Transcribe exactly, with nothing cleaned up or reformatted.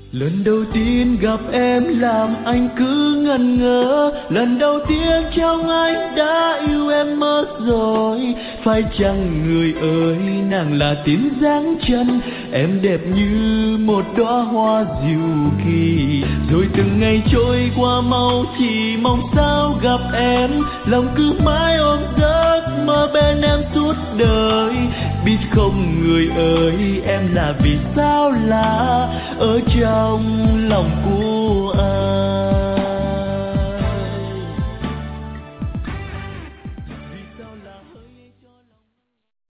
Lần đầu tiên gặp em làm anh cứ ngần ngơ, lần đầu tiên trong anh đã yêu em mất rồi. Phải chăng người ơi nàng là tiếng dáng chân, em đẹp như một đóa hoa diệu kỳ. Rồi từng ngày trôi qua mau chỉ mong sao gặp em, lòng cứ mãi ôm giấc mơ bên em suốt đời. Biết không người ơi em là vì sao lạ ở trong lòng của anh.